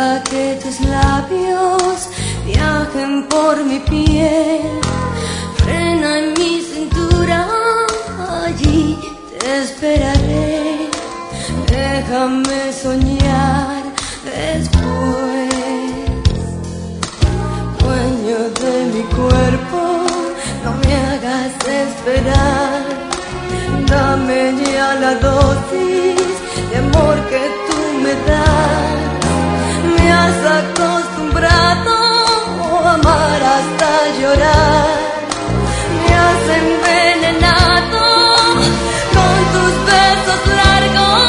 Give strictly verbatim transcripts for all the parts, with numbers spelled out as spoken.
Deja que tus labios viajen por mi piel, frena en mi cintura, allí te esperaré. Déjame soñar después, dueño de mi cuerpo, no me hagas esperar. Dame ya la dosis de amor que tú me das. Me has acostumbrado a amar hasta llorar. Me has envenenado con tus besos largos.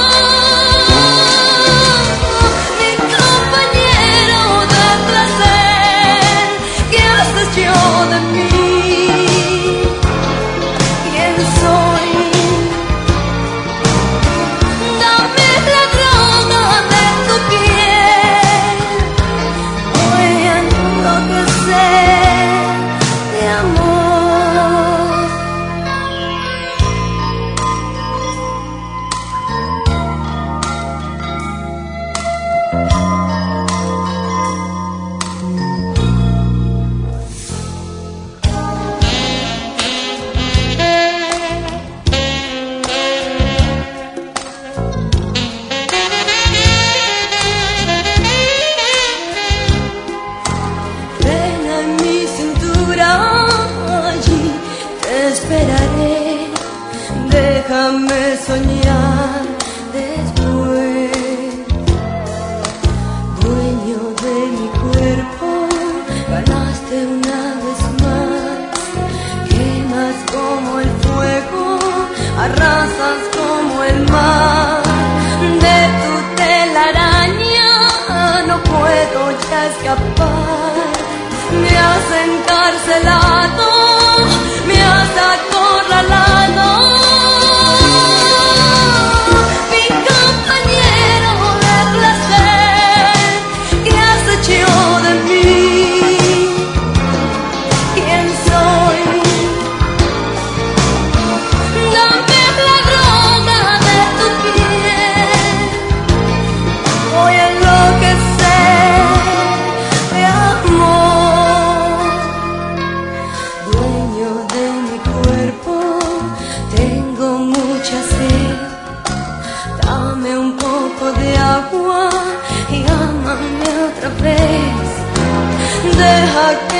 Mi compañero de placer, ¿qué haces yo de mí? ¿Quién soy? Dame la droga de tu piel. Voy a enloquecer de amor. Frena en mi cintura, allí te esperaré. Déjame soñar después, dueño de mi cuerpo, ganaste una vez más. Quemas como el fuego, arrasas como el mar. De tu telaraña no puedo ya escapar. Me has encarcelado, me has acorralado. Mi compañero de placer, ¿qué has hecho de mí? ¿Quién soy? Dame la droga de tu piel. Voy a enloquecer de amor. Dueño de mi cuerpo, tengo mucha sed. Dame un poco de agua y ámame otra vez. Deja